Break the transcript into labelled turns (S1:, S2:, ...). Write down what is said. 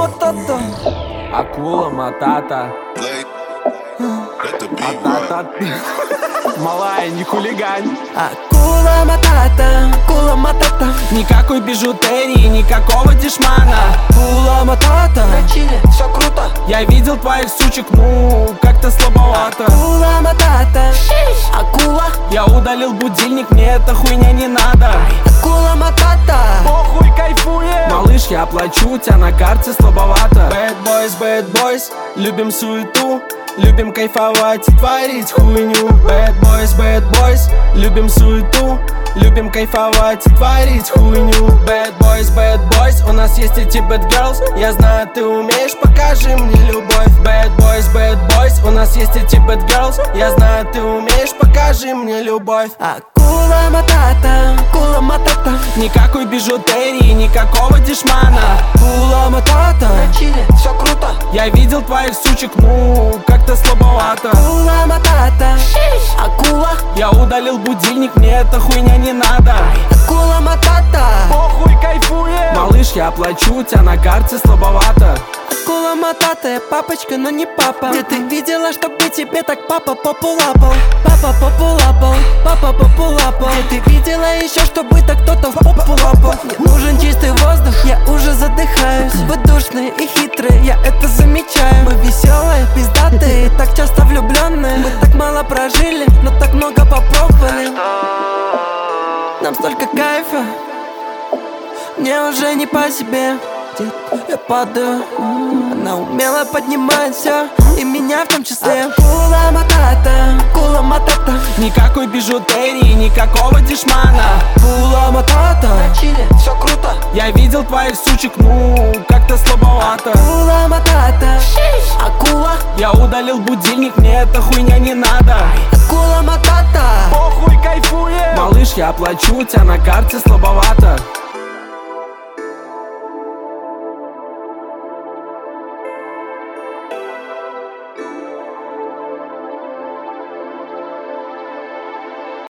S1: матата.
S2: Акула матата. Малая, не хулигань.
S1: Акула матата, акула матата.
S2: Никакой бижутерии, никакого дешмана.
S1: Акула матата, на чили, все круто.
S2: Я видел твоих сучек, ну, как-то слабовато.
S1: Акула матата, акула.
S2: Я удалил будильник, мне эта хуйня не надо.
S1: Акула матата,
S2: похуй, кайфуем. Малыш, я оплачу, у тебя на карте слабовато. Bad boys, любим суету. Любим кайфовать и творить хуйню. Bad boys, любим суету. Любим кайфовать и творить хуйню. Bad boys, у нас есть эти bad girls. Я знаю, ты умеешь, покажи мне любовь. Bad boys, у нас есть эти bad girls. Я знаю, ты умеешь, покажи мне любовь.
S1: акула матата, акула матата.
S2: Никакой бижутерии, никакого дешмана.
S1: Акула матата, на чили, все круто.
S2: Я видел твоих сучек, ну, как-то слабовато.
S1: Акула матата, акула.
S2: Я удалил будильник, мне эта хуйня не надо.
S1: Акула матата,
S2: похуй, кайфуем. Малыш, я оплачу, у тебя на карте слабовато.
S1: акула матата, я папочка, но не папа. Где ты видела, чтобы тебе так папа попу лапал? Папа попу лапал, папа попу лапал. Где ты видела еще, чтобы так кто-то в попу лапал? Мне нужен чистый воздух, я уже задыхаюсь. Вы душные и хитрые, я это замечаю. Мы веселые, пиздатые, так часто влюбленные. Мы так мало прожили, но так много попробовали. Нам столько кайфа, мне уже не по себе. Я падаю, она умело поднимает все, и меня в том числе. Акула матата, акула матата.
S2: Никакой бижутерии, никакого дешмана.
S1: Акула матата, на чили, все круто.
S2: Я видел твоих сучек, ну, как-то слабовато.
S1: Акула матата, акула.
S2: Я удалил будильник, мне эта хуйня не надо.
S1: Акула матата,
S2: похуй, кайфуем. Малыш, я оплачу, у тебя на карте слабовато.